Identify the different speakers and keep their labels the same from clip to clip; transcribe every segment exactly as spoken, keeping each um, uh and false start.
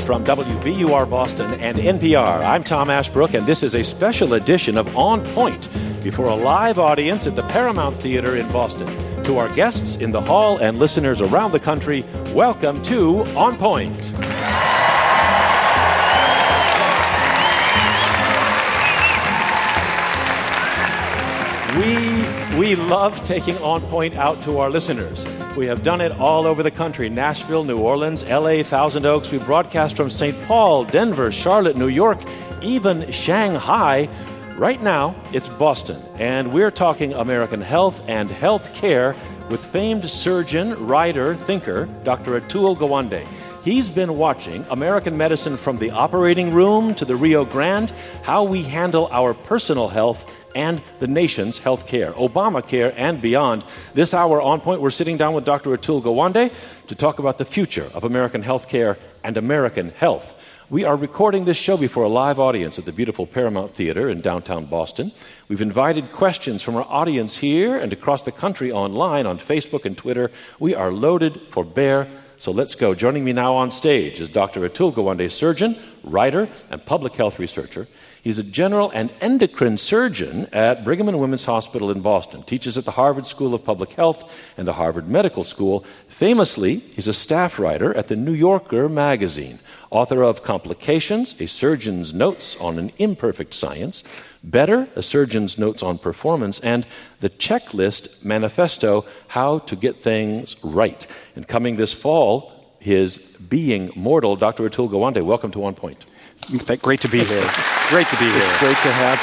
Speaker 1: from W B U R Boston and N P R. I'm Tom Ashbrook, and this is a special edition of On Point before a live audience at the Paramount Theater in Boston. To our guests in the hall and listeners around the country, welcome to On Point. We, we love taking On Point out to our listeners. We have done it all over the country: Nashville, New Orleans, L A, Thousand Oaks. We broadcast from Saint Paul, Denver, Charlotte, New York, even Shanghai. Right now, it's Boston, and we're talking American health and health care with famed surgeon, writer, thinker, Doctor Atul Gawande. He's been watching American medicine from the operating room to the Rio Grande, how we handle our personal health and the nation's health care, Obamacare and beyond. This hour On Point, we're sitting down with Doctor Atul Gawande to talk about the future of American health care and American health. We are recording this show before a live audience at the beautiful Paramount Theater in downtown Boston. We've invited questions from our audience here and across the country online on Facebook and Twitter. We are loaded for bear, so let's go. Joining me now on stage is Doctor Atul Gawande, surgeon, writer, and public health researcher. He's a general and endocrine surgeon at Brigham and Women's Hospital in Boston, teaches at the Harvard School of Public Health and the Harvard Medical School. Famously, he's a staff writer at the New Yorker magazine, author of Complications, A Surgeon's Notes on an Imperfect Science, Better, A Surgeon's Notes on Performance, and the Checklist Manifesto, How to Get Things Right. And coming this fall, his Being Mortal, Doctor Atul Gawande. Welcome to On Point.
Speaker 2: Great to be here. Great to be here.
Speaker 1: It's great to have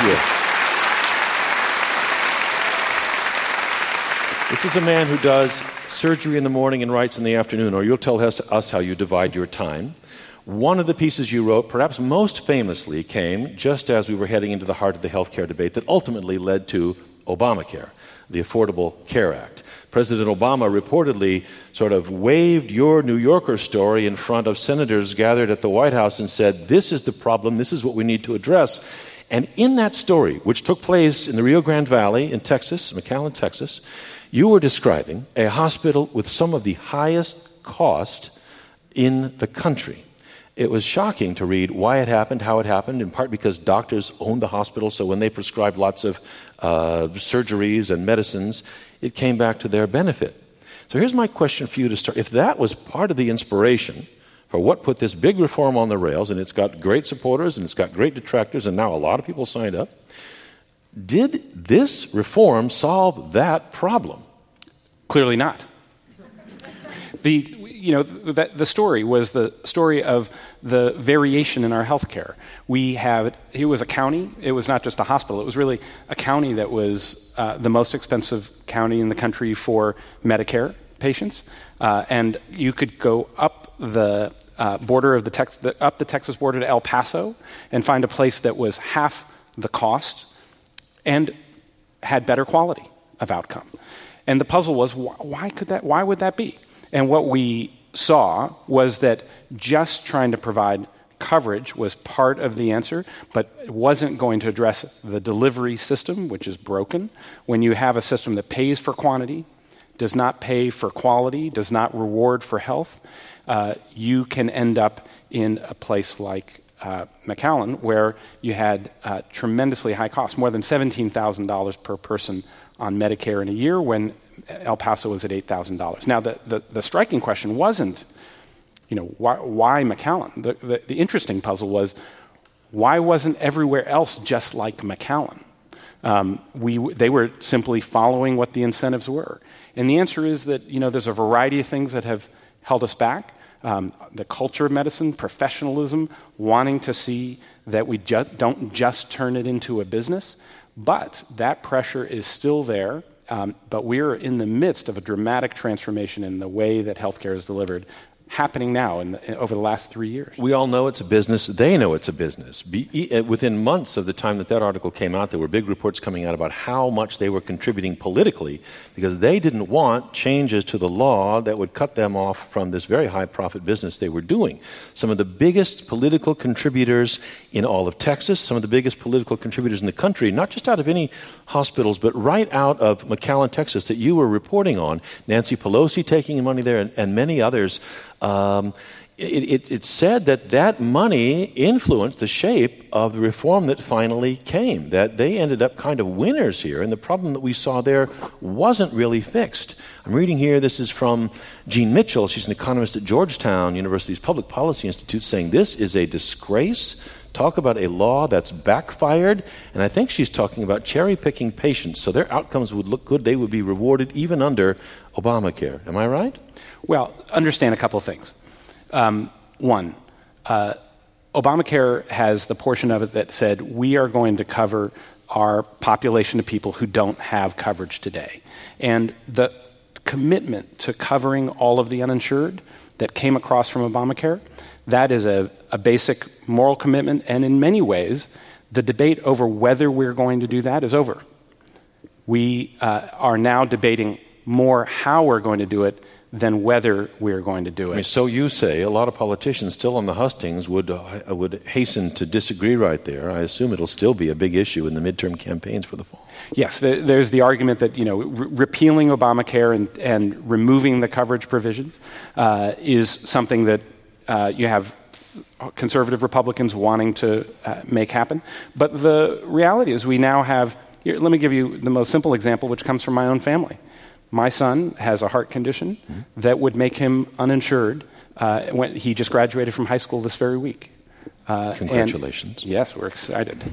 Speaker 1: you. This is a man who does surgery in the morning and writes in the afternoon, or you'll tell us, us how you divide your time. One of the pieces you wrote, perhaps most famously, came just as we were heading into the heart of the healthcare debate that ultimately led to Obamacare, the Affordable Care Act. President Obama reportedly sort of waved your New Yorker story in front of senators gathered at the White House and said, this is the problem, this is what we need to address. And in that story, which took place in the Rio Grande Valley in Texas, McAllen, Texas, you were describing a hospital with some of the highest cost in the country. It was shocking to read why it happened, how it happened, in part because doctors owned the hospital, so when they prescribed lots of uh, surgeries and medicines, it came back to their benefit. So here's my question for you to start. If that was part of the inspiration for what put this big reform on the rails, and it's got great supporters and it's got great detractors, and now a lot of people signed up, did this reform solve that problem?
Speaker 2: Clearly not. The you know the, the story was the story of the variation in our healthcare. We have it was a county. It was not just a hospital. It was really a county that was uh, the most expensive county in the country for Medicare patients, uh, and you could go up the uh, border of the, Tex- the up the Texas border to El Paso and find a place that was half the cost and had better quality of outcome. And the puzzle was, wh- why could that? Why would that be? And what we saw was that just trying to provide coverage was part of the answer, but it wasn't going to address the delivery system, which is broken. When you have a system that pays for quantity, does not pay for quality, does not reward for health, uh, you can end up in a place like uh, McAllen, where you had uh, tremendously high costs, more than seventeen thousand dollars per person on Medicare in a year, when El Paso was at eight thousand dollars. Now, the, the, the striking question wasn't, you know, why, why McAllen? The, the, the interesting puzzle was, why wasn't everywhere else just like McAllen? Um, we, they were simply following what the incentives were. And the answer is that, you know, there's a variety of things that have held us back. Um, the culture of medicine, professionalism, wanting to see that we ju- don't just turn it into a business. But that pressure is still there. Um, but we're in the midst of a dramatic transformation in the way that healthcare is delivered, happening now in the, over the last three years.
Speaker 1: We all know it's a business. They know it's a business. Be, within months of the time that that article came out, there were big reports coming out about how much they were contributing politically, because they didn't want changes to the law that would cut them off from this very high-profit business they were doing. Some of the biggest political contributors in all of Texas, some of the biggest political contributors in the country, not just out of any hospitals, but right out of McAllen, Texas, that you were reporting on, Nancy Pelosi taking money there and, and many others, Um, it, it, it's said that that money influenced the shape of the reform that finally came, that they ended up kind of winners here, and the problem that we saw there wasn't really fixed. I'm reading here, this is from Jean Mitchell. She's an economist at Georgetown University's Public Policy Institute, saying this is a disgrace. Talk about a law that's backfired, and I think she's talking about cherry-picking patients, so their outcomes would look good. They would be rewarded even under Obamacare. Am I right?
Speaker 2: Well, understand a couple of things. Um, one, uh, Obamacare has the portion of it that said we are going to cover our population of people who don't have coverage today. And the commitment to covering all of the uninsured that came across from Obamacare, that is a, a basic moral commitment, and in many ways, the debate over whether we're going to do that is over. We uh, are now debating more how we're going to do it than whether we're going to do it.
Speaker 1: I mean, so you say. A lot of politicians still on the hustings would uh, would hasten to disagree right there. I assume it'll still be a big issue in the midterm campaigns for the fall.
Speaker 2: Yes, the, there's the argument that, you know, re- repealing Obamacare and, and removing the coverage provisions uh, is something that uh, you have conservative Republicans wanting to uh, make happen. But the reality is we now have, here, let me give you the most simple example, which comes from my own family. My son has a heart condition mm-hmm. that would make him uninsured uh, when he just graduated from high school this very week.
Speaker 1: Uh, Congratulations.
Speaker 2: And, yes, we're excited.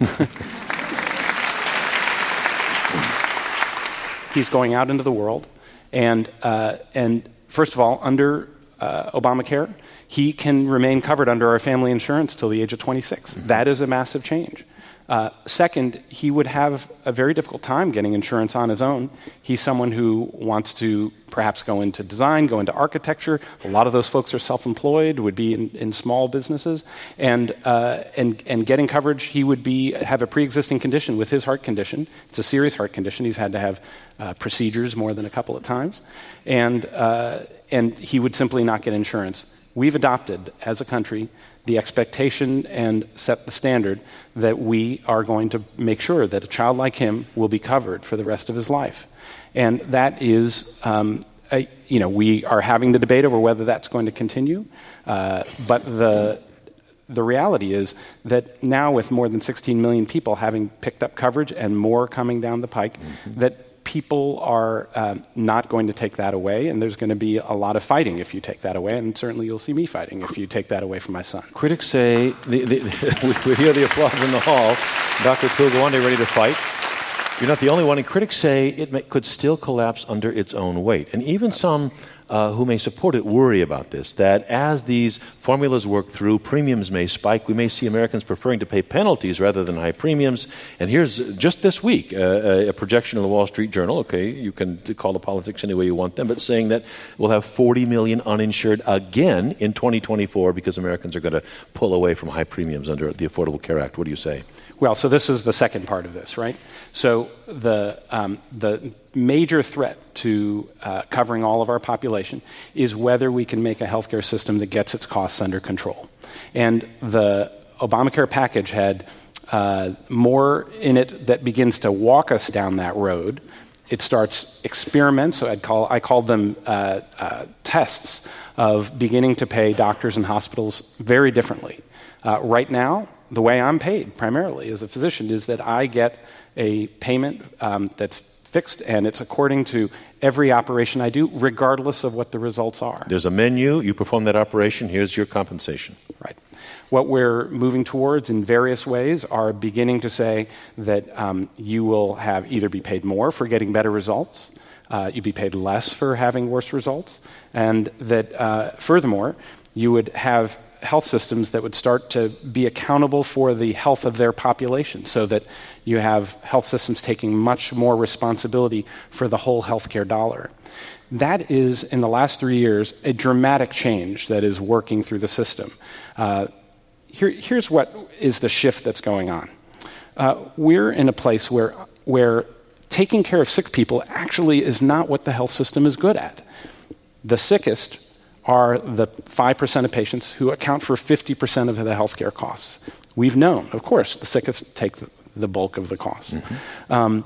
Speaker 2: He's going out into the world, and uh, and first of all, under uh, Obamacare, he can remain covered under our family insurance till the age of twenty-six. Mm-hmm. That is a massive change. Uh, second, he would have a very difficult time getting insurance on his own. He's someone who wants to perhaps go into design, go into architecture. A lot of those folks are self-employed, would be in, in small businesses. And, uh, and, and getting coverage, he would be have a pre-existing condition with his heart condition. It's a serious heart condition. He's had to have uh, procedures more than a couple of times. And, uh, and he would simply not get insurance. We've adopted, as a country, the expectation and set the standard that we are going to make sure that a child like him will be covered for the rest of his life. And that is, um, a, you know, we are having the debate over whether that's going to continue. Uh, but the the reality is that now with more than sixteen million people having picked up coverage and more coming down the pike, mm-hmm. that people are um, not going to take that away, and there's going to be a lot of fighting if you take that away, and certainly you'll see me fighting if you take that away from my son.
Speaker 1: Critics say, the, the, we hear the applause in the hall, Doctor Pulgawande ready to fight. You're not the only one, and critics say it may, could still collapse under its own weight. And even some uh, who may support it worry about this, that as these formulas work through, premiums may spike. We may see Americans preferring to pay penalties rather than high premiums. And here's, just this week, uh, a projection in the Wall Street Journal, okay, you can call the politics any way you want them, but saying that we'll have forty million uninsured again in twenty twenty-four because Americans are going to pull away from high premiums under the Affordable Care Act. What do you say?
Speaker 2: Well, so this is the second part of this, right? So the um, the major threat to uh, covering all of our population is whether we can make a healthcare system that gets its costs under control. And the Obamacare package had uh, more in it that begins to walk us down that road. It starts experiments, so I'd call, I called them uh, uh, tests of beginning to pay doctors and hospitals very differently. Uh, right now, the way I'm paid primarily as a physician is that I get a payment um, that's fixed, and it's according to every operation I do, regardless of what the results are.
Speaker 1: There's a menu, you perform that operation, here's your compensation.
Speaker 2: Right. What we're moving towards in various ways are beginning to say that um, you will have either be paid more for getting better results, uh, you'd be paid less for having worse results, and that uh, furthermore, you would have health systems that would start to be accountable for the health of their population, so that you have health systems taking much more responsibility for the whole healthcare dollar. That is, in the last three years, a dramatic change that is working through the system. Uh, here, here's what is the shift that's going on. Uh, we're in a place where, where taking care of sick people actually is not what the health system is good at. The sickest are the five percent of patients who account for fifty percent of the healthcare costs. We've known, of course, the sickest take the, the bulk of the costs. Mm-hmm. Um,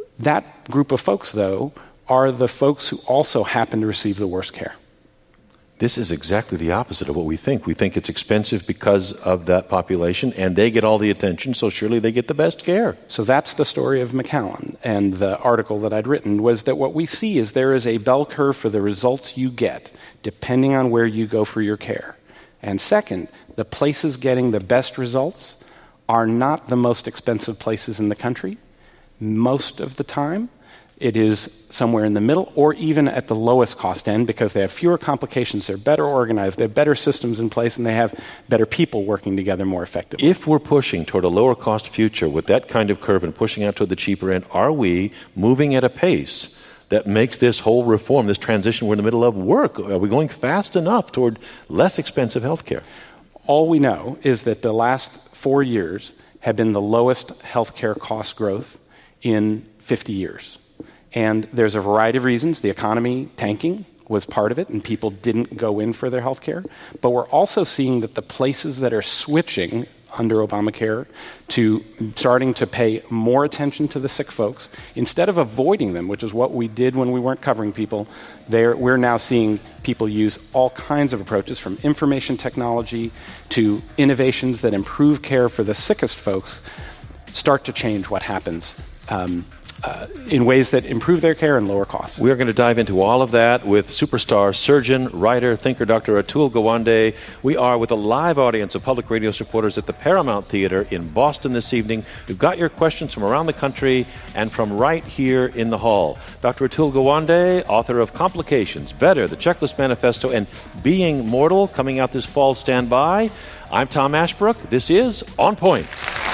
Speaker 2: that group of folks, though, are the folks who also happen to receive the worst care.
Speaker 1: This is exactly the opposite of what we think. We think it's expensive because of that population, and they get all the attention, so surely they get the best care.
Speaker 2: So that's the story of McAllen. And the article that I'd written was that what we see is there is a bell curve for the results you get, depending on where you go for your care. And second, the places getting the best results are not the most expensive places in the country. Most of the time, it is somewhere in the middle or even at the lowest cost end because they have fewer complications, they're better organized, they have better systems in place, and they have better people working together more effectively.
Speaker 1: If we're pushing toward a lower cost future with that kind of curve and pushing out toward the cheaper end, are we moving at a pace that makes this whole reform, this transition we're in the middle of, work? Are we going fast enough toward less expensive health care?
Speaker 2: All we know is that the last four years have been the lowest health care cost growth in fifty years. And there's a variety of reasons. The economy tanking was part of it, and people didn't go in for their health care. But we're also seeing that the places that are switching under Obamacare to starting to pay more attention to the sick folks, instead of avoiding them, which is what we did when we weren't covering people, we're now seeing people use all kinds of approaches, from information technology to innovations that improve care for the sickest folks, start to change what happens um, Uh, in ways that improve their care and lower costs.
Speaker 1: We're going to dive into all of that with superstar surgeon, writer, thinker, Doctor Atul Gawande. We are with a live audience of public radio supporters at the Paramount Theater in Boston this evening. We've got your questions from around the country and from right here in the hall. Doctor Atul Gawande, author of Complications, Better, The Checklist Manifesto, and Being Mortal, coming out this fall. Stand by. I'm Tom Ashbrook. This is On Point.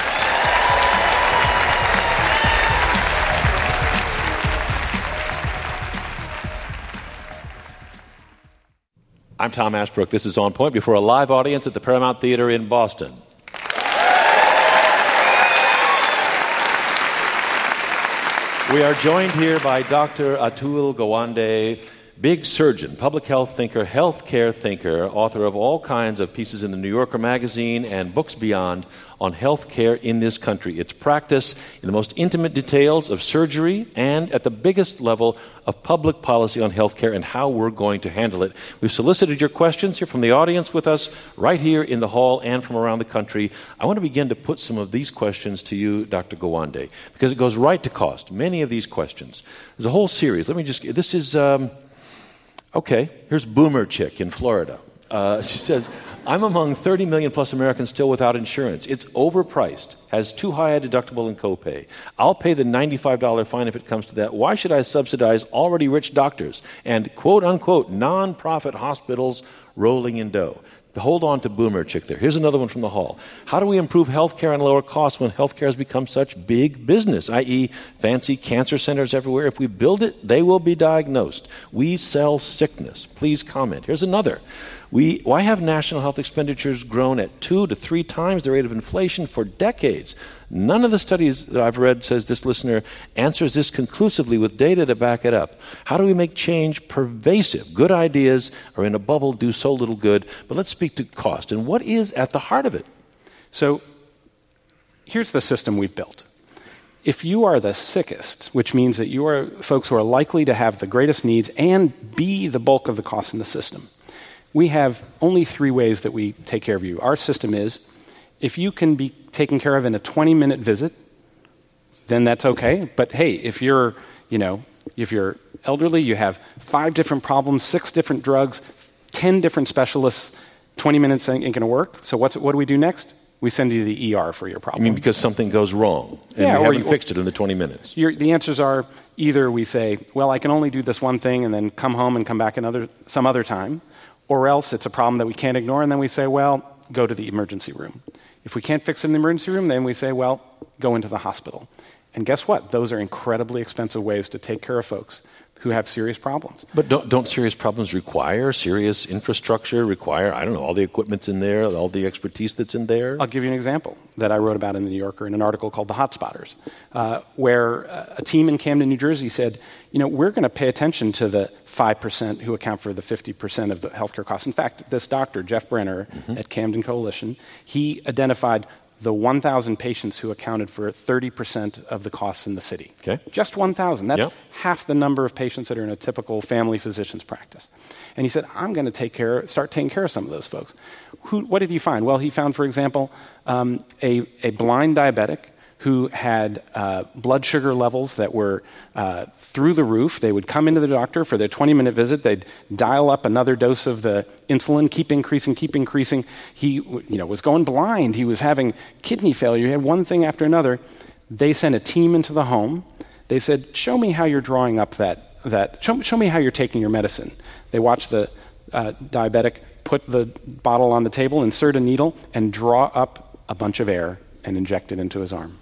Speaker 1: I'm Tom Ashbrook. This is On Point before a live audience at the Paramount Theater in Boston. We are joined here by Doctor Atul Gawande, big surgeon, public health thinker, healthcare thinker, author of all kinds of pieces in the New Yorker magazine and books beyond on healthcare in this country. Its practice in the most intimate details of surgery and at the biggest level of public policy on healthcare and how we're going to handle it. We've solicited your questions here from the audience with us right here in the hall and from around the country. I want to begin to put some of these questions to you, Doctor Gawande, because it goes right to cost. Many of these questions. There's a whole series. Let me just, this is, um, okay, here's Boomer Chick in Florida. Uh, she says, I'm among thirty million plus Americans still without insurance. It's overpriced, has too high a deductible and copay. I'll pay the ninety-five dollars fine if it comes to that. Why should I subsidize already rich doctors and quote-unquote non-profit hospitals rolling in dough? Hold on to Boomer Chick there. Here's another one from the hall. How do we improve healthcare and lower costs when healthcare has become such big business, that is fancy cancer centers everywhere? If we build it, they will be diagnosed. We sell sickness. Please comment. Here's another. We, why have national health expenditures grown at two to three times the rate of inflation for decades? None of the studies that I've read, says this listener, answers this conclusively with data to back it up. How do we make change pervasive? Good ideas are in a bubble, do so little good. But let's speak to cost. And what is at the heart of it?
Speaker 2: So here's the system we've built. If you are the sickest, which means that you are folks who are likely to have the greatest needs and be the bulk of the cost in the system, we have only three ways that we take care of you. Our system is, if you can be taken care of in a twenty-minute visit, then that's okay. But hey, if you're, you know, if you're elderly, you have five different problems, six different drugs, ten different specialists, twenty minutes ain't going to work. So what's, what do we do next? We send you to the E R for your problem.
Speaker 1: I mean, because something goes wrong, and
Speaker 2: yeah,
Speaker 1: we haven't
Speaker 2: you,
Speaker 1: fixed it in the twenty minutes.
Speaker 2: The answers are either we say, well, I can only do this one thing and then come home and come back another some other time, or else it's a problem that we can't ignore, and then we say, well, go to the emergency room. If we can't fix it in the emergency room, then we say, well, go into the hospital. And guess what? Those are incredibly expensive ways to take care of folks who have serious problems.
Speaker 1: But don't, don't serious problems require serious infrastructure, require, I don't know, all the equipment's in there, all the expertise that's in there?
Speaker 2: I'll give you an example that I wrote about in the New Yorker in an article called The Hotspotters, uh, where a team in Camden, New Jersey said, you know, we're going to pay attention to the five percent who account for the fifty percent of the healthcare costs. In fact, this doctor, Jeff Brenner, mm-hmm. at Camden Coalition, he identified the one thousand patients who accounted for thirty percent of the costs in the city.
Speaker 1: Okay.
Speaker 2: Just one thousand. That's
Speaker 1: yep.
Speaker 2: half the number of patients that are in a typical family physician's practice. And he said, I'm going to take care, start taking care of some of those folks. Who, what did he find? Well, he found, for example, um, a, a blind diabetic who had uh, blood sugar levels that were uh, through the roof. They would come into the doctor for their twenty-minute visit. They'd dial up another dose of the insulin, keep increasing, keep increasing. He you know, was going blind. He was having kidney failure. He had one thing after another. They sent a team into the home. They said, show me how you're drawing up that, that show, show me how you're taking your medicine. They watched the uh, diabetic put the bottle on the table, insert a needle, and draw up a bunch of air and inject it into his arm.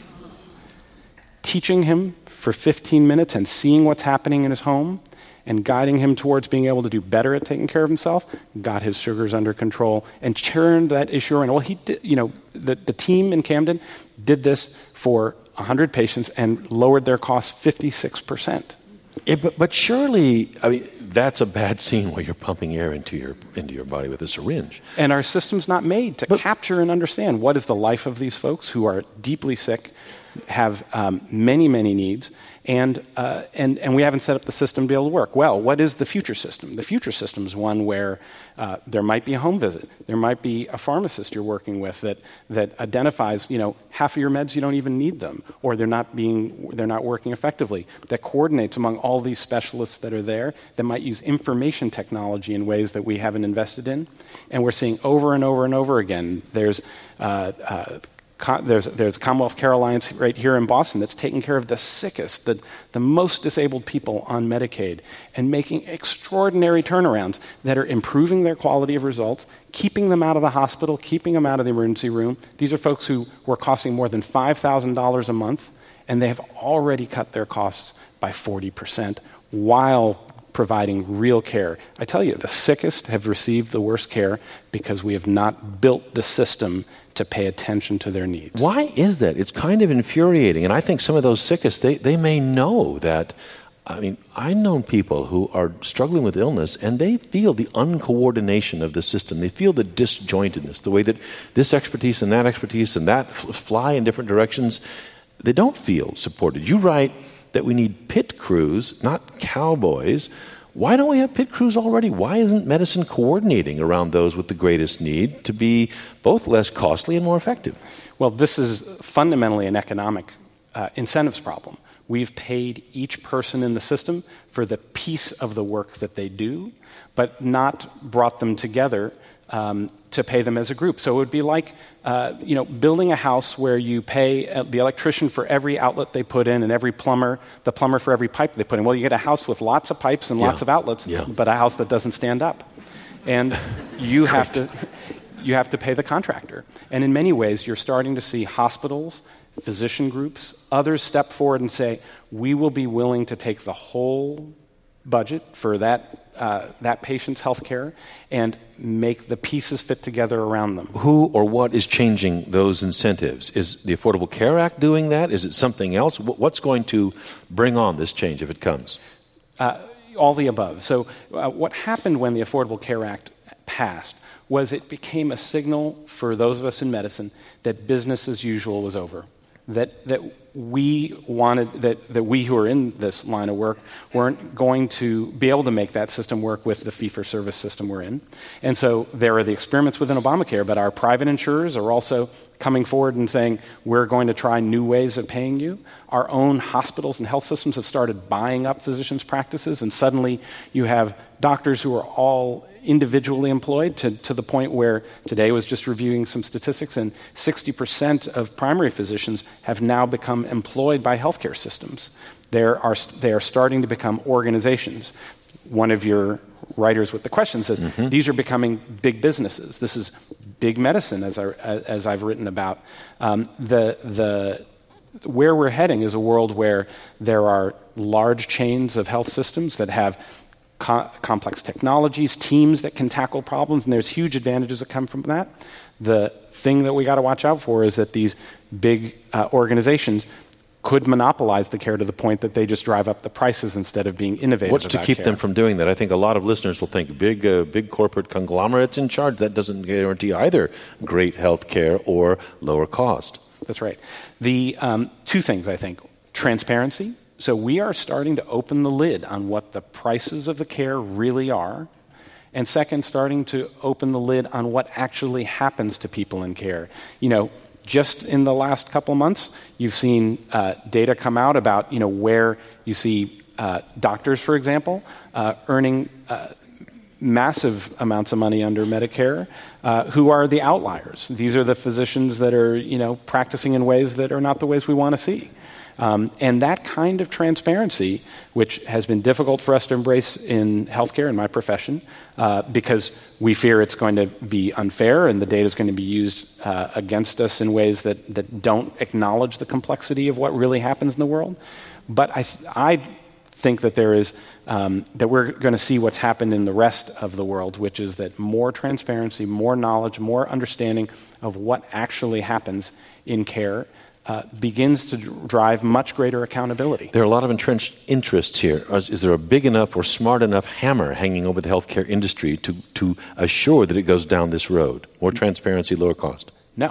Speaker 2: Teaching him for fifteen minutes and seeing what's happening in his home and guiding him towards being able to do better at taking care of himself, got his sugars under control and turned that issue around. Well, he did, you know, the, the team in Camden did this for one hundred patients and lowered their costs fifty-six percent.
Speaker 1: Yeah, but, but surely, I mean, that's a bad scene where you're pumping air into your into your body with a syringe.
Speaker 2: And our system's not made to
Speaker 1: but,
Speaker 2: capture and understand what is the life of these folks who are deeply sick, have um, many, many needs, and, uh, and, and we haven't set up the system to be able to work. Well, what is the future system? The future system is one where uh, there might be a home visit. There might be a pharmacist you're working with that, that identifies, you know, half of your meds, you don't even need them, or they're not being, they're not working effectively, that coordinates among all these specialists that are there, that might use information technology in ways that we haven't invested in. And we're seeing over and over and over again, there's uh, uh, There's, there's a Commonwealth Care Alliance right here in Boston that's taking care of the sickest, the, the most disabled people on Medicaid, and making extraordinary turnarounds that are improving their quality of results, keeping them out of the hospital, keeping them out of the emergency room. These are folks who were costing more than five thousand dollars a month, and they have already cut their costs by forty percent while providing real care. I tell you, the sickest have received the worst care because we have not built the system to pay attention to their needs.
Speaker 1: Why is that? It's kind of infuriating. And I think some of those sickest, they, they may know that. I mean, I've known people who are struggling with illness and they feel the uncoordination of the system. They feel the disjointedness, the way that this expertise and that expertise and that f- fly in different directions. They don't feel supported. You write that we need pit crews, not cowboys. Why don't we have pit crews already? Why isn't medicine coordinating around those with the greatest need to be both less costly and more effective?
Speaker 2: Well, this is fundamentally an economic uh, incentives problem. We've paid each person in the system for the piece of the work that they do, but not brought them together um, to pay them as a group. So it would be like uh, you know, building a house where you pay uh, the electrician for every outlet they put in and every plumber, the plumber for every pipe they put in. Well, you get a house with lots of pipes and
Speaker 1: yeah.
Speaker 2: lots of outlets,
Speaker 1: yeah.
Speaker 2: but a house that doesn't stand up. And you have to you have to pay the contractor. And in many ways, you're starting to see hospitals, physician groups, others step forward and say, we will be willing to take the whole budget for that uh, that patient's health care and make the pieces fit together around them.
Speaker 1: Who or what is changing those incentives? Is the Affordable Care Act doing that? Is it something else? What's going to bring on this change if it comes?
Speaker 2: Uh, all the above. So uh, what happened when the Affordable Care Act passed was it became a signal for those of us in medicine that business as usual was over. That that we wanted, that, that we who are in this line of work weren't going to be able to make that system work with the fee-for-service system we're in. And so there are the experiments within Obamacare, but our private insurers are also coming forward and saying, we're going to try new ways of paying you. Our own hospitals and health systems have started buying up physicians' practices, and suddenly you have doctors who are all individually employed to, to the point where today I was just reviewing some statistics, and sixty percent of primary physicians have now become employed by healthcare systems. There are, they are starting to become organizations. One of your writers with the question says, mm-hmm. these are becoming big businesses. This is big medicine, as, I, as I've written about. Um, the, the, where we're heading is a world where there are large chains of health systems that have Co- complex technologies, teams that can tackle problems, and there's huge advantages that come from that. The thing that we got to watch out for is that these big uh, organizations could monopolize the care to the point that they just drive up the prices instead of being innovative.
Speaker 1: What's to keep
Speaker 2: care.
Speaker 1: them from doing that? I think a lot of listeners will think big, uh, big corporate conglomerates in charge. That doesn't guarantee either great health care or lower cost.
Speaker 2: That's right. The um, two things, I think. Transparency. So we are starting to open the lid on what the prices of the care really are. And second, starting to open the lid on what actually happens to people in care. You know, just in the last couple months, you've seen uh, data come out about, you know, where you see uh, doctors, for example, uh, earning uh, massive amounts of money under Medicare, uh, who are the outliers. These are the physicians that are, you know, practicing in ways that are not the ways we want to see. Um, and that kind of transparency, which has been difficult for us to embrace in healthcare, in my profession, uh, because we fear it's going to be unfair and the data is going to be used uh, against us in ways that, that don't acknowledge the complexity of what really happens in the world. But I, th- I think that there is um, that we're going to see what's happened in the rest of the world, which is that more transparency, more knowledge, more understanding of what actually happens in care Uh, begins to drive much greater accountability.
Speaker 1: There are a lot of entrenched interests here. Is, is there a big enough or smart enough hammer hanging over the healthcare industry to, to assure that it goes down this road? More transparency, lower cost?
Speaker 2: No.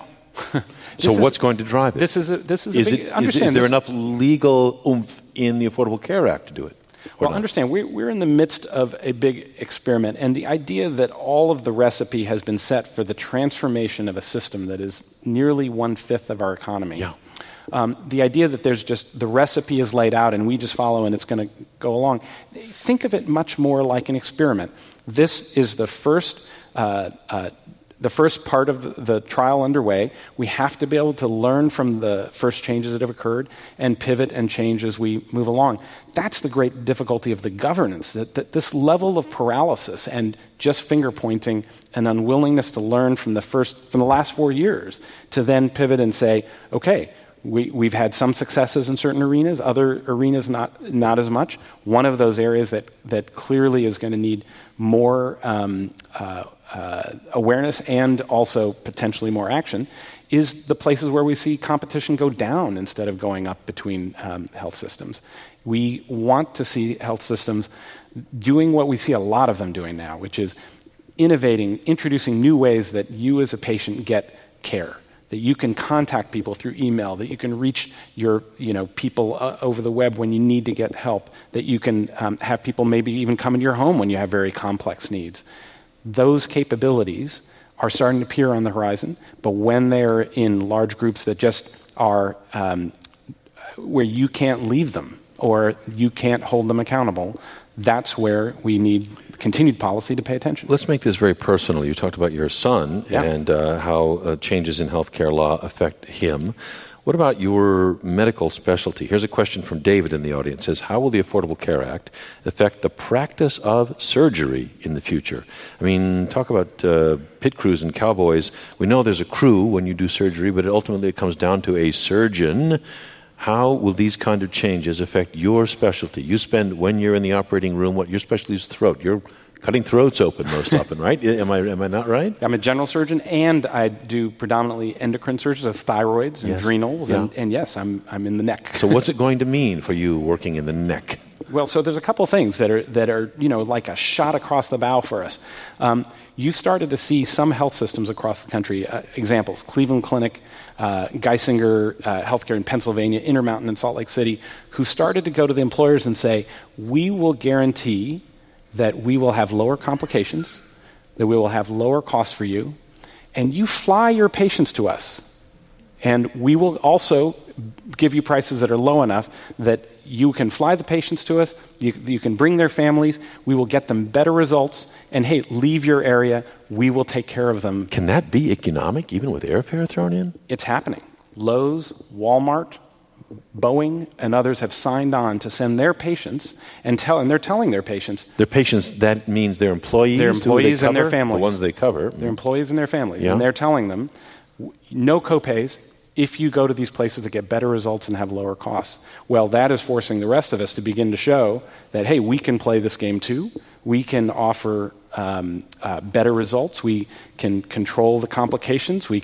Speaker 1: So
Speaker 2: is,
Speaker 1: what's going to drive it?
Speaker 2: This is a, this is,
Speaker 1: is
Speaker 2: a big,
Speaker 1: it,
Speaker 2: understand
Speaker 1: is, is there
Speaker 2: this,
Speaker 1: enough legal oomph in the Affordable Care Act to do it?
Speaker 2: Well,
Speaker 1: not?
Speaker 2: understand, we're, we're in the midst of a big experiment, and the idea that all of the recipe has been set for the transformation of a system that is nearly one-fifth of our economy.
Speaker 1: Yeah.
Speaker 2: Um, the idea that there's just the recipe is laid out and we just follow and it's going to go along. Think of it much more like an experiment. This is the first uh, uh, the first part of the, the trial underway. We have to be able to learn from the first changes that have occurred and pivot and change as we move along. That's the great difficulty of the governance, that, that this level of paralysis and just finger pointing and unwillingness to learn from the first from the last four years to then pivot and say, okay, We, we've had some successes in certain arenas, other arenas not not as much. One of those areas that, that clearly is going to need more um, uh, uh, awareness and also potentially more action is the places where we see competition go down instead of going up between um, health systems. We want to see health systems doing what we see a lot of them doing now, which is innovating, introducing new ways that you as a patient get care. That you can contact people through email, that you can reach your, you know, people uh, over the web when you need to get help, that you can um, have people maybe even come into your home when you have very complex needs. Those capabilities are starting to appear on the horizon, but when they're in large groups that just are um, where you can't leave them or you can't hold them accountable, that's where we need continued policy to pay attention.
Speaker 1: Let's make this very personal. You talked about your son
Speaker 2: yeah.
Speaker 1: and uh, how uh, changes in healthcare law affect him. What about your medical specialty? Here's a question from David in the audience. It says, how will the Affordable Care Act affect the practice of surgery in the future? I mean, talk about uh, pit crews and cowboys. We know there's a crew when you do surgery, but it ultimately it comes down to a surgeon. How will these kind of changes affect your specialty? You spend, when you're in the operating room, what your specialty is throat. You're cutting throats open most often, right? Am I am I not right?
Speaker 2: I'm a general surgeon, and I do predominantly endocrine surgeries, that's thyroids and
Speaker 1: yes.
Speaker 2: adrenals,
Speaker 1: yeah.
Speaker 2: and, and yes, I'm I'm in the neck.
Speaker 1: So what's it going to mean for you working in the neck?
Speaker 2: Well, so there's a couple of things that are that are you know like a shot across the bow for us. Um, you've started to see some health systems across the country. Uh, examples: Cleveland Clinic, uh, Geisinger uh, Healthcare in Pennsylvania, Intermountain in Salt Lake City, who started to go to the employers and say, "We will guarantee that we will have lower complications, that we will have lower costs for you, and you fly your patients to us, and we will also give you prices that are low enough that." You can fly the patients to us, you, you can bring their families, we will get them better results, and hey, leave your area, we will take care of them.
Speaker 1: Can that be economic, even with airfare thrown in?
Speaker 2: It's happening. Lowe's, Walmart, Boeing, and others have signed on to send their patients, and tell, and they're telling their patients.
Speaker 1: Their patients, that means their employees?
Speaker 2: Their employees
Speaker 1: and
Speaker 2: their families.
Speaker 1: The ones they cover.
Speaker 2: Their employees and their families.
Speaker 1: Yeah.
Speaker 2: And they're telling them, no copays, if you go to these places to get better results and have lower costs. Well, that is forcing the rest of us to begin to show that, hey, we can play this game too. We can offer um, uh, better results. We can control the complications. We can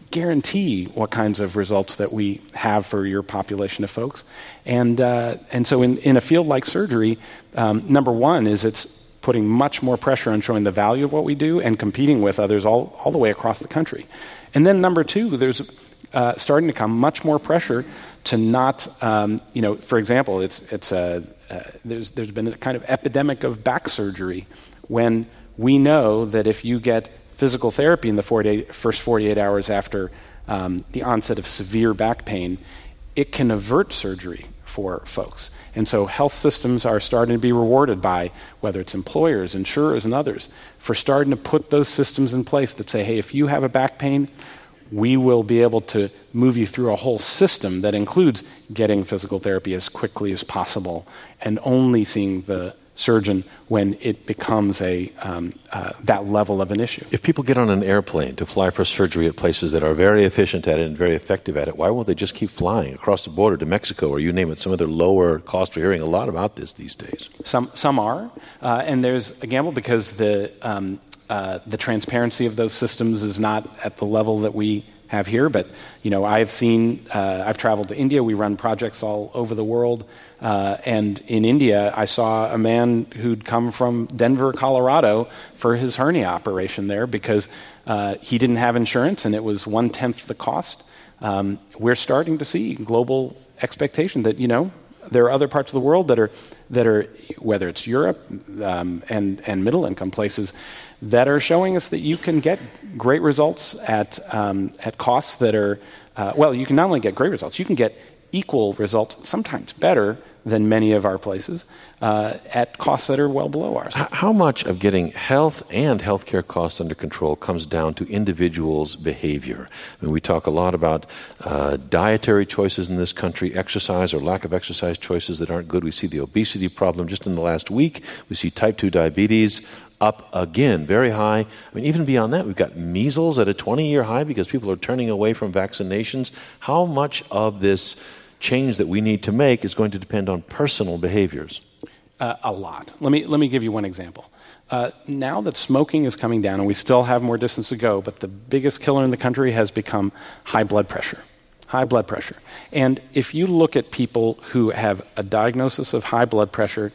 Speaker 2: guarantee what kinds of results that we have for your population of folks. And uh, and so in, in a field like surgery, um, number one is it's putting much more pressure on showing the value of what we do and competing with others all, all the way across the country. And then number two, there's uh, starting to come much more pressure to not, um, you know, for example, it's it's a, uh, there's there's been a kind of epidemic of back surgery when we know that if you get physical therapy in the forty-eight, first forty-eight hours after um, the onset of severe back pain, it can avert surgery for folks. And so health systems are starting to be rewarded by, whether it's employers, insurers, and others, for starting to put those systems in place that say, hey, if you have a back pain, we will be able to move you through a whole system that includes getting physical therapy as quickly as possible and only seeing the surgeon when it becomes a um, uh, that level of an issue.
Speaker 1: If people get on an airplane to fly for surgery at places that are very efficient at it and very effective at it, why won't they just keep flying across the border to Mexico or you name it, some other lower cost? We're hearing a lot about this these days.
Speaker 2: Some some are, uh, and there's a gamble because the um, uh, the transparency of those systems is not at the level that we have here. But you know, I've seen, uh, I've traveled to India. We run projects all over the world. Uh, and in India, I saw a man who'd come from Denver, Colorado for his hernia operation there because uh, he didn't have insurance and it was one-tenth the cost. Um, we're starting to see global expectation that, you know, there are other parts of the world that are, that are whether it's Europe um, and, and middle-income places, that are showing us that you can get great results at, um, at costs that are, uh, well, you can not only get great results, you can get equal results, sometimes better than many of our places, uh, at costs that are well below ours.
Speaker 1: How much of getting health and healthcare costs under control comes down to individuals' behavior? I mean, we talk a lot about uh, dietary choices in this country, exercise or lack of exercise choices that aren't good. We see the obesity problem just in the last week. We see type two diabetes up again, very high. I mean, even beyond that, we've got measles at a twenty-year high because people are turning away from vaccinations. How much of this change that we need to make is going to depend on personal behaviors?
Speaker 2: Uh, a lot. Let me let me give you one example. Uh, now that smoking is coming down, and we still have more distance to go, but the biggest killer in the country has become high blood pressure. High blood pressure. And if you look at people who have a diagnosis of high blood pressure,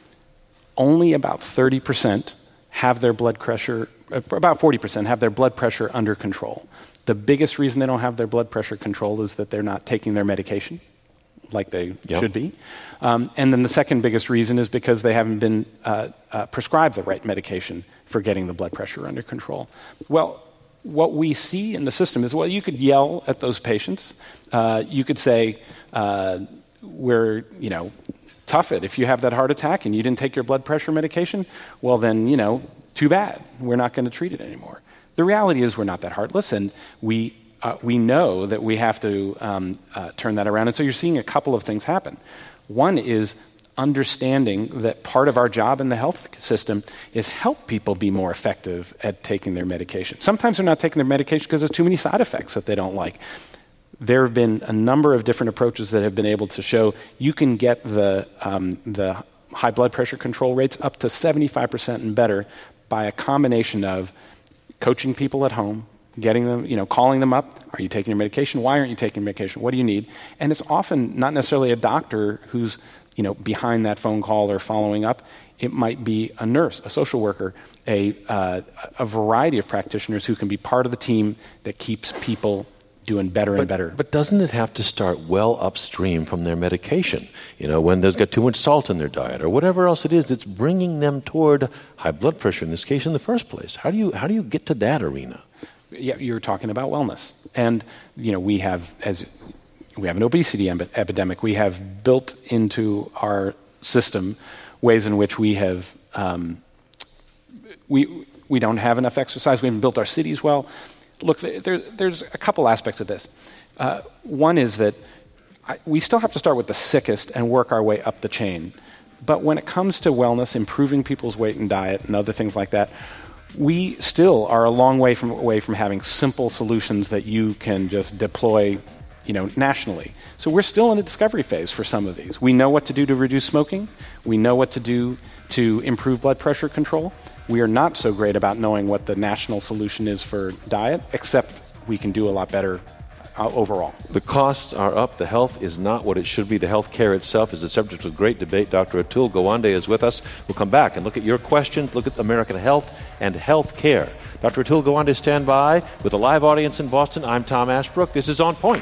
Speaker 2: only about thirty percent have their blood pressure, about forty percent have their blood pressure under control. The biggest reason they don't have their blood pressure controlled is that they're not taking their medication like they yep. should be. Um, and then the second biggest reason is because they haven't been uh, uh, prescribed the right medication for getting the blood pressure under control. Well, what we see in the system is, well, you could yell at those patients. Uh, you could say, uh, we're, you know, tough it. If you have that heart attack and you didn't take your blood pressure medication, well then, you know, too bad. We're not going to treat it anymore. The reality is we're not that heartless, and we uh, we know that we have to um, uh, turn that around. And so you're seeing a couple of things happen. One is understanding that part of our job in the health system is help people be more effective at taking their medication. Sometimes they're not taking their medication because there's too many side effects that they don't like. There have been a number of different approaches that have been able to show you can get the um, the high blood pressure control rates up to seventy-five percent and better by a combination of coaching people at home, getting them, you know, calling them up. Are you taking your medication? Why aren't you taking your medication? What do you need? And it's often not necessarily a doctor who's, you know, behind that phone call or following up. It might be a nurse, a social worker, a uh, a variety of practitioners who can be part of the team that keeps people doing better
Speaker 1: but,
Speaker 2: and better.
Speaker 1: But doesn't it have to start well upstream from their medication? You know, when they've got too much salt in their diet or whatever else it is that's bringing them toward high blood pressure in this case in the first place. How do you how do you get to that arena?
Speaker 2: Yeah, you're talking about wellness. And, you know, we have, as we have an obesity em- epidemic, we have built into our system ways in which we have, um, we we don't have enough exercise. We haven't built our cities well. Look, there, there's a couple aspects of this. Uh, one is that I, we still have to start with the sickest and work our way up the chain. But when it comes to wellness, improving people's weight and diet and other things like that, we still are a long way from away from having simple solutions that you can just deploy, you know, nationally. So we're still in a discovery phase for some of these. We know what to do to reduce smoking. We know what to do to improve blood pressure control. We are not so great about knowing what the national solution is for diet, except we can do a lot better uh, overall.
Speaker 1: The costs are up. The health is not what it should be. The health care itself is the subject of great debate. Doctor Atul Gawande is with us. We'll come back and look at your questions, look at American health and health care. Doctor Atul Gawande, stand by. With a live audience in Boston, I'm Tom Ashbrook. This is On Point.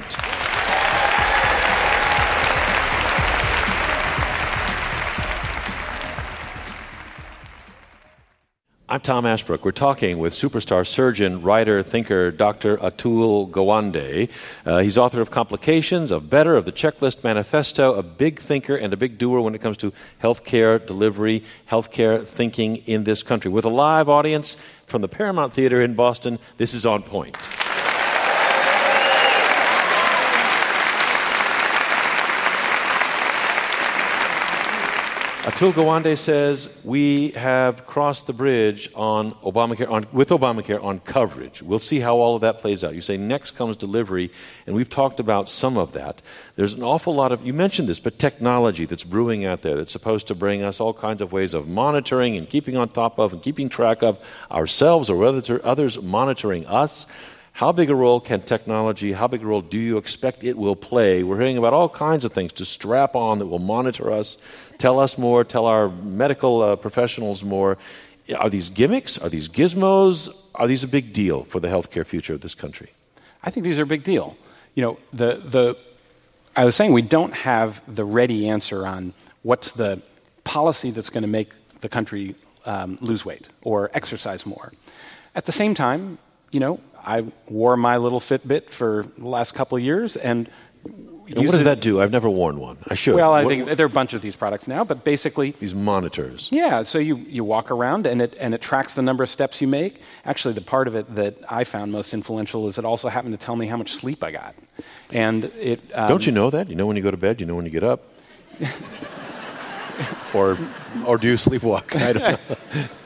Speaker 1: I'm Tom Ashbrook. We're talking with superstar surgeon, writer, thinker, Doctor Atul Gawande. Uh, he's author of Complications, of Better, of the Checklist Manifesto, a big thinker and a big doer when it comes to healthcare delivery, healthcare thinking in this country. With a live audience from the Paramount Theater in Boston, this is On Point. Atul Gawande says we have crossed the bridge on Obamacare, on, with Obamacare on coverage. We'll see how all of that plays out. You say next comes delivery, and we've talked about some of that. There's an awful lot of, you mentioned this, but technology that's brewing out there that's supposed to bring us all kinds of ways of monitoring and keeping on top of and keeping track of ourselves or other, others monitoring us. How big a role can technology, how big a role do you expect it will play? We're hearing about all kinds of things to strap on that will monitor us, tell us more, tell our medical uh, professionals more. Are these gimmicks? Are these gizmos? Are these a big deal for the healthcare future of this country?
Speaker 2: I think these are a big deal. You know, the the I was saying we don't have the ready answer on what's the policy that's going to make the country um, lose weight or exercise more. At the same time, you know, I wore my little Fitbit for the last couple of years, and,
Speaker 1: and what does it, that do? I've never worn one. I should.
Speaker 2: Well, I
Speaker 1: what,
Speaker 2: think
Speaker 1: what,
Speaker 2: there are a bunch of these products now, but basically
Speaker 1: these monitors.
Speaker 2: Yeah, so you, you walk around, and it and it tracks the number of steps you make. Actually, the part of it that I found most influential is it also happened to tell me how much sleep I got, and it. Um,
Speaker 1: Don't you know that? You know when you go to bed. You know when you get up. or or do you sleepwalk? I don't know.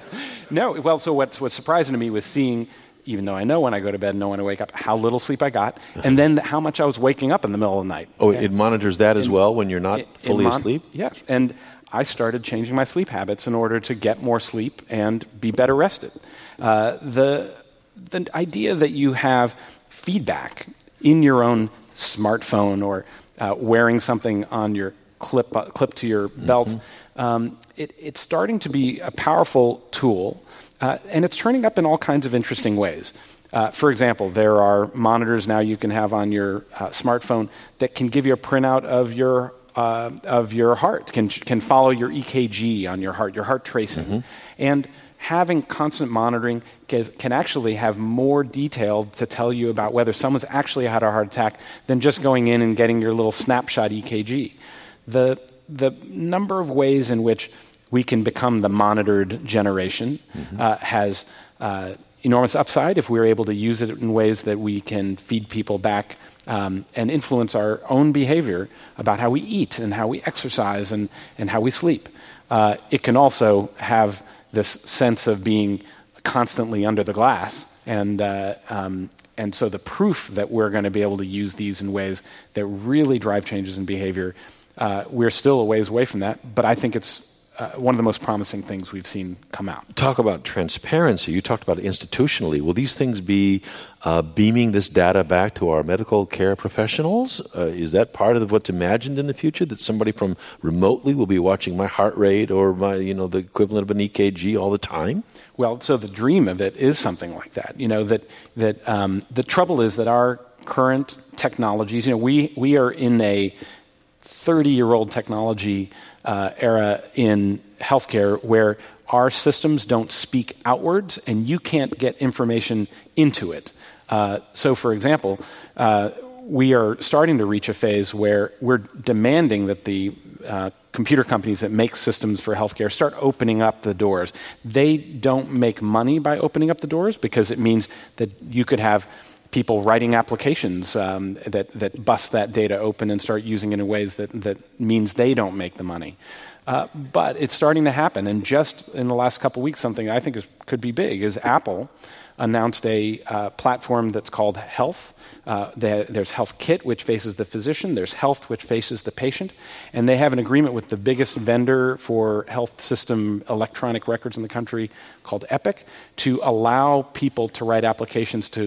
Speaker 2: No. Well, so what's what's surprising to me was seeing, even though I know when I go to bed and know when I wake up, how little sleep I got, uh-huh. and then how much I was waking up in the middle of the night.
Speaker 1: Oh,
Speaker 2: and
Speaker 1: it monitors that as well when you're not
Speaker 2: it,
Speaker 1: fully
Speaker 2: it mon-
Speaker 1: asleep?
Speaker 2: Yes, and I started changing my sleep habits in order to get more sleep and be better rested. Uh, the, the idea that you have feedback in your own smartphone or uh, wearing something on your clip, uh, clip to your belt, mm-hmm. um, it, it's starting to be a powerful tool. Uh, and it's turning up in all kinds of interesting ways. Uh, for example, there are monitors now you can have on your uh, smartphone that can give you a printout of your uh, of your heart, can can follow your E K G on your heart, your heart tracing. Mm-hmm. And having constant monitoring can, can actually have more detail to tell you about whether someone's actually had a heart attack than just going in and getting your little snapshot E K G. The the number of ways in which we can become the monitored generation mm-hmm. uh, has uh, enormous upside if we're able to use it in ways that we can feed people back um, and influence our own behavior about how we eat and how we exercise and, and how we sleep. Uh, it can also have this sense of being constantly under the glass. And, uh, um, and so the proof that we're going to be able to use these in ways that really drive changes in behavior, uh, we're still a ways away from that, but I think it's Uh, one of the most promising things we've seen come out.
Speaker 1: Talk about transparency. You talked about it institutionally. Will these things be uh, beaming this data back to our medical care professionals? Uh, is that part of what's imagined in the future, that somebody from remotely will be watching my heart rate or my, you know, the equivalent of an E K G all the time?
Speaker 2: Well, so the dream of it is something like that. You know, that that um, the trouble is that our current technologies, you know, we we are in a thirty-year-old technology Uh, era in healthcare where our systems don't speak outwards and you can't get information into it. Uh, so, for example, uh, we are starting to reach a phase where we're demanding that the uh, computer companies that make systems for healthcare start opening up the doors. They don't make money by opening up the doors because it means that you could have people writing applications um, that, that bust that data open and start using it in ways that, that means they don't make the money. Uh, but it's starting to happen. And just in the last couple of weeks, something I think is, could be big is Apple announced a uh, platform that's called Health. Uh, there, there's Health Kit, which faces the physician. There's Health, which faces the patient. And they have an agreement with the biggest vendor for health system electronic records in the country called Epic to allow people to write applications to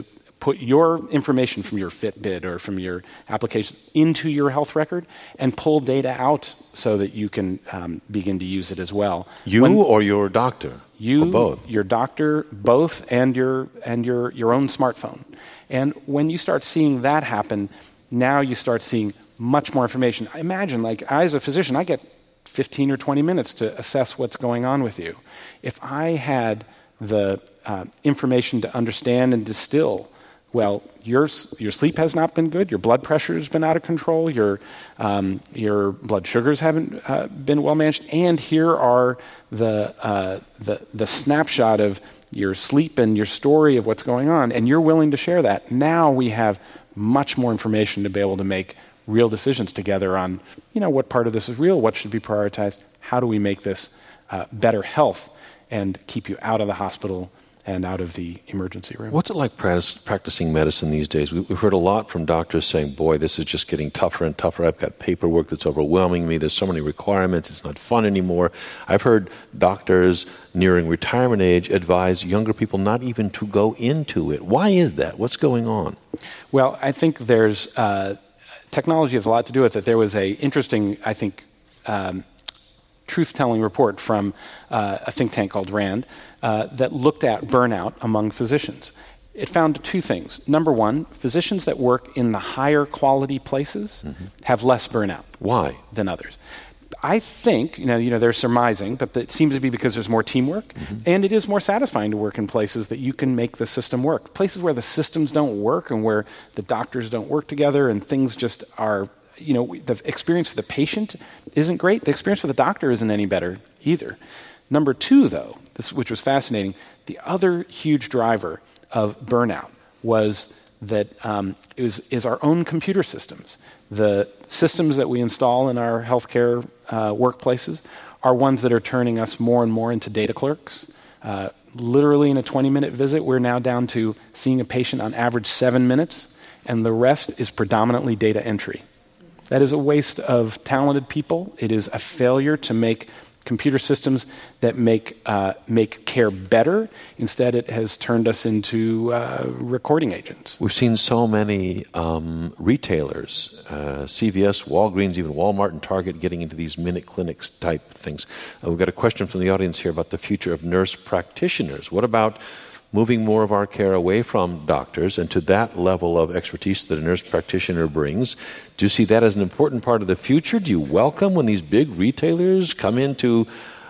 Speaker 2: put your information from your Fitbit or from your application into your health record and pull data out so that you can um, begin to use it as well.
Speaker 1: You when, or your doctor?
Speaker 2: You,
Speaker 1: or both?
Speaker 2: Your doctor, both, and your and your your own smartphone. And when you start seeing that happen, now you start seeing much more information. I imagine, like, I, as a physician, I get fifteen or twenty minutes to assess what's going on with you. If I had the uh, information to understand and distill, well, your your sleep has not been good, your blood pressure has been out of control, your um, your blood sugars haven't uh, been well managed, and here are the uh, the the snapshot of your sleep and your story of what's going on, and you're willing to share that. Now we have much more information to be able to make real decisions together on, you know, what part of this is real, what should be prioritized, how do we make this uh, better health and keep you out of the hospital and out of the emergency room.
Speaker 1: What's it like practicing medicine these days? We've heard a lot from doctors saying, boy, this is just getting tougher and tougher. I've got paperwork that's overwhelming me. There's so many requirements. It's not fun anymore. I've heard doctors nearing retirement age advise younger people not even to go into it. Why is that? What's going on?
Speaker 2: Well, I think there's uh, technology has a lot to do with it. There was a interesting, I think, um, truth-telling report from uh, a think tank called RAND uh, that looked at burnout among physicians. It found two things. Number one, physicians that work in the higher quality places mm-hmm. have less burnout.
Speaker 1: Why?
Speaker 2: Than others. I think, you know, you know, they're surmising, but it seems to be because there's more teamwork, mm-hmm. and it is more satisfying to work in places that you can make the system work. Places where the systems don't work and where the doctors don't work together and things just are, you know, the experience for the patient isn't great. The experience for the doctor isn't any better either. Number two, though, this, which was fascinating, the other huge driver of burnout was that um, it was, is our own computer systems. The systems that we install in our healthcare uh, workplaces are ones that are turning us more and more into data clerks. Uh, literally in a twenty-minute visit, we're now down to seeing a patient on average seven minutes, and the rest is predominantly data entry. That is a waste of talented people. It is a failure to make computer systems that make uh, make care better. Instead, it has turned us into uh, recording agents.
Speaker 1: We've seen so many um, retailers, uh, C V S, Walgreens, even Walmart and Target getting into these minute clinics type things. Uh, we've got a question from the audience here about the future of nurse practitioners. What about moving more of our care away from doctors and to that level of expertise that a nurse practitioner brings? Do you see that as an important part of the future? Do you welcome when these big retailers come into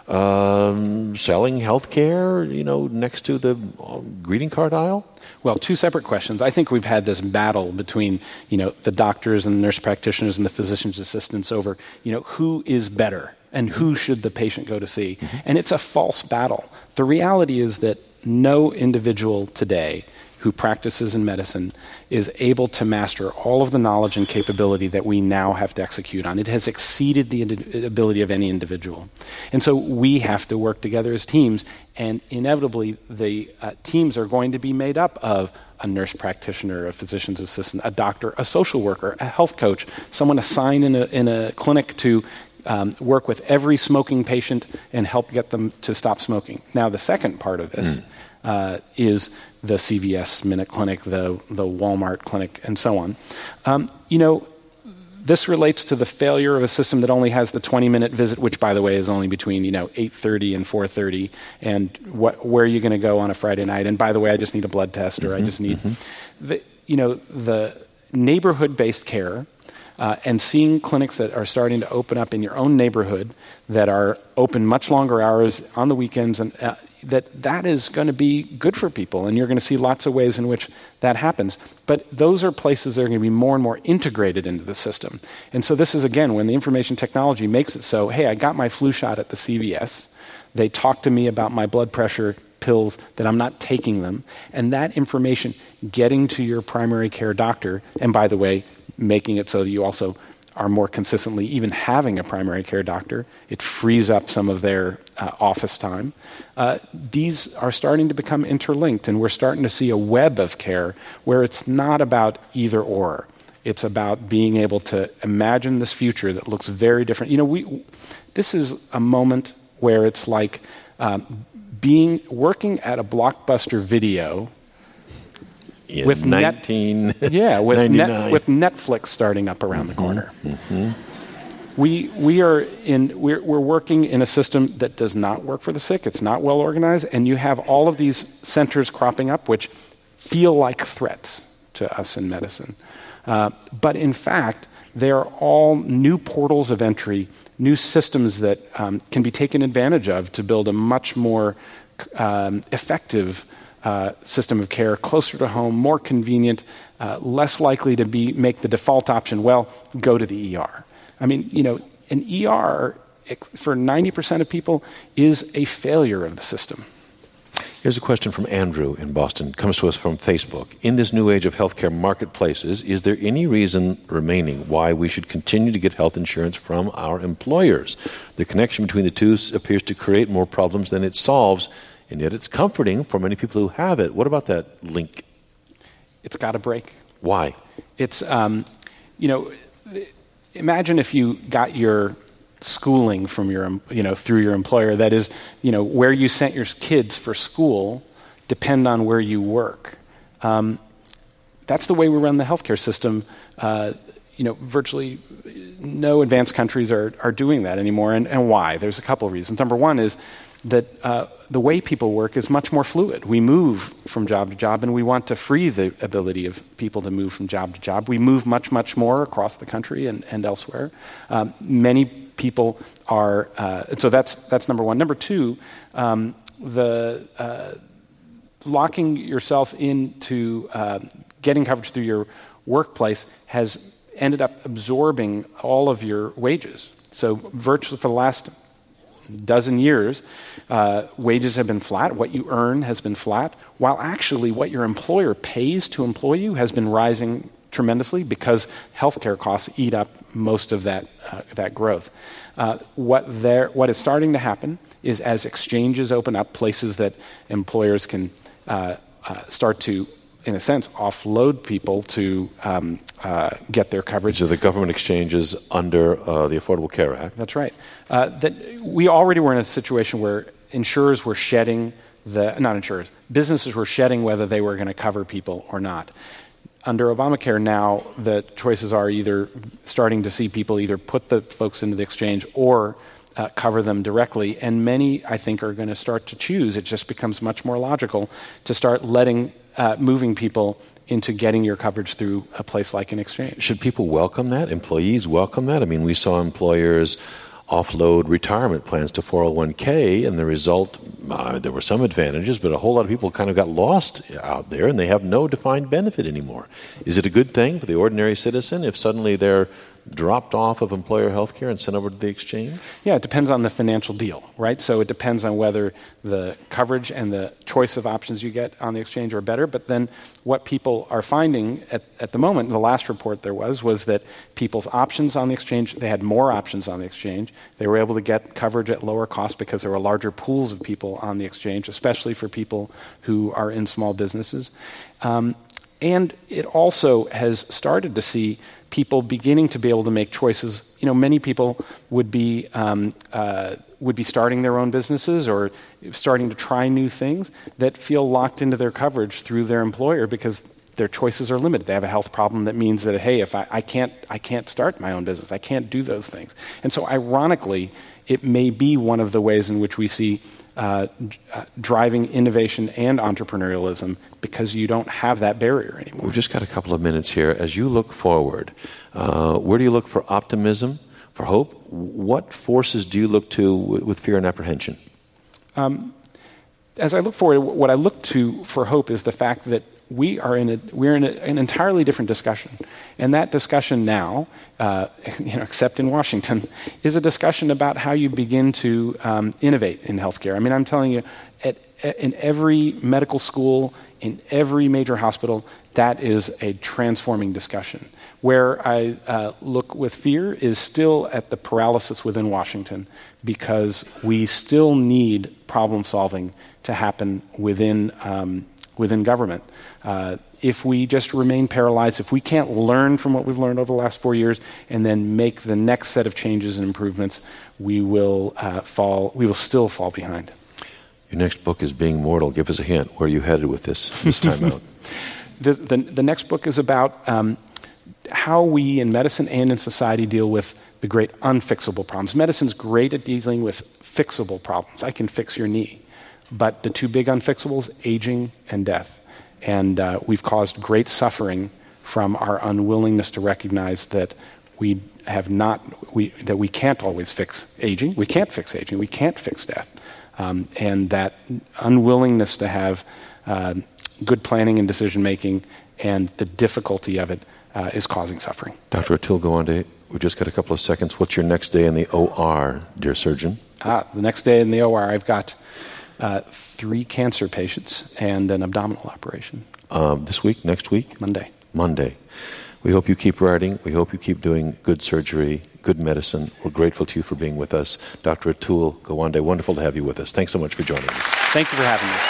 Speaker 1: um, selling healthcare, you know, next to the greeting card aisle?
Speaker 2: Well, two separate questions. I think we've had this battle between, you know, the doctors and the nurse practitioners and the physician's assistants over, you know, who is better and who should the patient go to see. Mm-hmm. And it's a false battle. The reality is that no individual today who practices in medicine is able to master all of the knowledge and capability that we now have to execute on. It has exceeded the indi- ability of any individual. And so we have to work together as teams, and inevitably the uh, teams are going to be made up of a nurse practitioner, a physician's assistant, a doctor, a social worker, a health coach, someone assigned in a, in a clinic to Um, work with every smoking patient and help get them to stop smoking. Now, the second part of this mm. uh, is the C V S Minute Clinic, the the Walmart clinic, and so on. Um, you know, this relates to the failure of a system that only has the twenty-minute visit, which, by the way, is only between, you know, eight thirty and four thirty, and what, where are you going to go on a Friday night? And by the way, I just need a blood test, or mm-hmm, I just need, mm-hmm. the, you know, the neighborhood-based care. Uh, and seeing clinics that are starting to open up in your own neighborhood that are open much longer hours on the weekends, and uh, that that is going to be good for people, and you're going to see lots of ways in which that happens. But those are places that are going to be more and more integrated into the system. And so this is, again, when the information technology makes it so, hey, I got my flu shot at the C V S. They talk to me about my blood pressure pills, that I'm not taking them, and that information getting to your primary care doctor, and by the way, making it so that you also are more consistently even having a primary care doctor. It frees up some of their uh, office time. Uh, these are starting to become interlinked, and we're starting to see a web of care where it's not about either or. It's about being able to imagine this future that looks very different. You know, we this is a moment where it's like um, being working at a Blockbuster Video
Speaker 1: in
Speaker 2: with
Speaker 1: nineteen ninety-nine.
Speaker 2: Yeah, with, net, with Netflix starting up around mm-hmm. the corner.
Speaker 1: Mm-hmm.
Speaker 2: We we are in we're we're working in a system that does not work for the sick. It's not well organized, and you have all of these centers cropping up, which feel like threats to us in medicine. Uh, but in fact, they are all new portals of entry, new systems that um, can be taken advantage of to build a much more um, effective uh, system of care, closer to home, more convenient, uh, less likely to be make the default option. Well, go to the E R. I mean, you know, an E R for ninety percent of people is a failure of the system.
Speaker 1: Here's a question from Andrew in Boston. Comes to us from Facebook. In this new age of healthcare marketplaces, is there any reason remaining why we should continue to get health insurance from our employers? The connection between the two appears to create more problems than it solves, and yet it's comforting for many people who have it. What about that link?
Speaker 2: It's got to break.
Speaker 1: Why?
Speaker 2: It's, um, you know... Imagine if you got your schooling from your, you know, through your employer. That is, you know, where you sent your kids for school depend on where you work. Um, that's the way we run the healthcare system. Uh, you know, virtually no advanced countries are are doing that anymore. And, and why? There's a couple of reasons. Number one is that uh, the way people work is much more fluid. We move from job to job, and we want to free the ability of people to move from job to job. We move much, much more across the country and, and elsewhere. Um, many people are, uh, so that's that's number one. Number two, um, the uh, locking yourself into uh, getting coverage through your workplace has ended up absorbing all of your wages. So virtually for the last dozen years, uh, wages have been flat. What you earn has been flat, while actually what your employer pays to employ you has been rising tremendously because healthcare costs eat up most of that uh, that growth. Uh, what there, what is starting to happen is as exchanges open up, places that employers can uh, uh, start to, in a sense, offload people to um, uh, get their coverage.
Speaker 1: So the government exchanges under uh, the Affordable Care Act.
Speaker 2: That's right. Uh, that we already were in a situation where insurers were shedding the, not insurers, businesses were shedding whether they were going to cover people or not. Under Obamacare now, the choices are either starting to see people either put the folks into the exchange or uh, cover them directly. And many, I think, are going to start to choose. It just becomes much more logical to start letting, uh, moving people into getting your coverage through a place like an exchange.
Speaker 1: Should people welcome that? Employees welcome that? I mean, we saw employers offload retirement plans to four oh one k, and the result, uh, there were some advantages, but a whole lot of people kind of got lost out there, and they have no defined benefit anymore. Is it a good thing for the ordinary citizen if suddenly they're dropped off of employer health care and sent over to the exchange?
Speaker 2: Yeah, it depends on the financial deal, right? So it depends on whether the coverage and the choice of options you get on the exchange are better. But then what people are finding at, at the moment, the last report there was, was that people's options on the exchange, they had more options on the exchange. They were able to get coverage at lower cost because there were larger pools of people on the exchange, especially for people who are in small businesses. Um, and it also has started to see people beginning to be able to make choices. You know, many people would be um, uh, would be starting their own businesses or starting to try new things that feel locked into their coverage through their employer because their choices are limited. They have a health problem that means that, hey, if I, I can't I can't start my own business, I can't do those things. And so ironically, it may be one of the ways in which we see uh, uh, driving innovation and entrepreneurialism because you don't have that barrier anymore.
Speaker 1: We've just got a couple of minutes here. As you look forward, uh, where do you look for optimism, for hope? What forces do you look to w- with fear and apprehension?
Speaker 2: Um, as I look forward, what I look to for hope is the fact that we are in a we're in a, an entirely different discussion, and that discussion now, uh, you know, except in Washington, is a discussion about how you begin to um, innovate in healthcare. I mean, I'm telling you, at, at, in every medical school, in every major hospital, that is a transforming discussion. Where I uh, look with fear is still at the paralysis within Washington, because we still need problem solving to happen within um, within government. Uh, if we just remain paralyzed, if we can't learn from what we've learned over the last four years and then make the next set of changes and improvements, we will uh, fall. We will still fall behind.
Speaker 1: Your next book is Being Mortal. Give us a hint. Where are you headed with this this time out?
Speaker 2: the, the, the next book is about um, how we in medicine and in society deal with the great unfixable problems. Medicine's great at dealing with fixable problems. I can fix your knee. But the two big unfixables, aging and death. And uh, we've caused great suffering from our unwillingness to recognize that we have not, we, that we can't always fix aging. We can't fix aging. We can't fix death. Um, and that unwillingness to have uh, good planning and decision-making and the difficulty of it uh, is causing suffering.
Speaker 1: Doctor Atul Gawande, we've just got a couple of seconds. What's your next day in the O R, dear surgeon?
Speaker 2: Ah, the next day in the O R, I've got uh, three cancer patients and an abdominal operation.
Speaker 1: Um, this week, next week?
Speaker 2: Monday.
Speaker 1: Monday. We hope you keep writing. We hope you keep doing good surgery, good medicine. We're grateful to you for being with us. Doctor Atul Gawande, wonderful to have you with us. Thanks so much for joining us.
Speaker 2: Thank you for having me.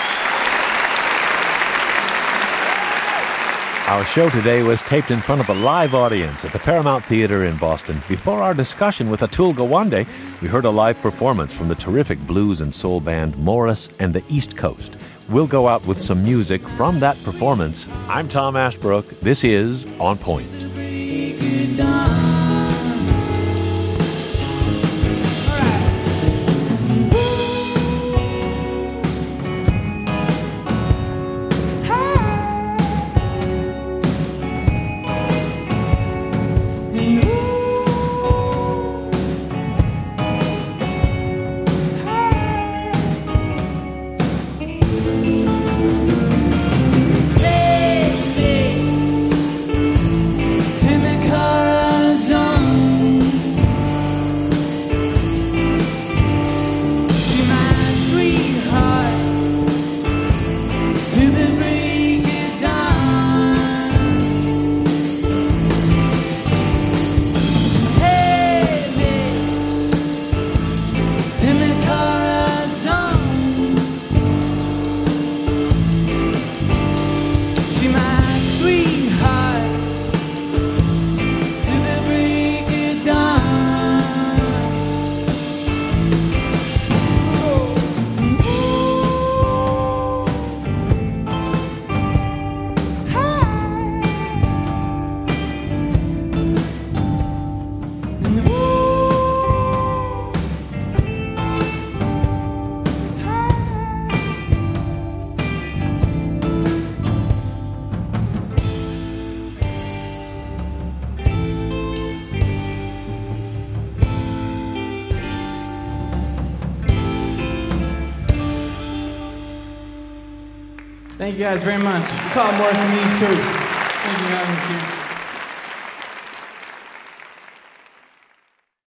Speaker 1: Our show today was taped in front of a live audience at the Paramount Theater in Boston. Before our discussion with Atul Gawande, we heard a live performance from the terrific blues and soul band Morris and the East Coast. We'll go out with some music from that performance. I'm Tom Ashbrook. This is On Point.
Speaker 3: Thank you guys very much. We call it Morris and the East Coast. Thank you for having us here.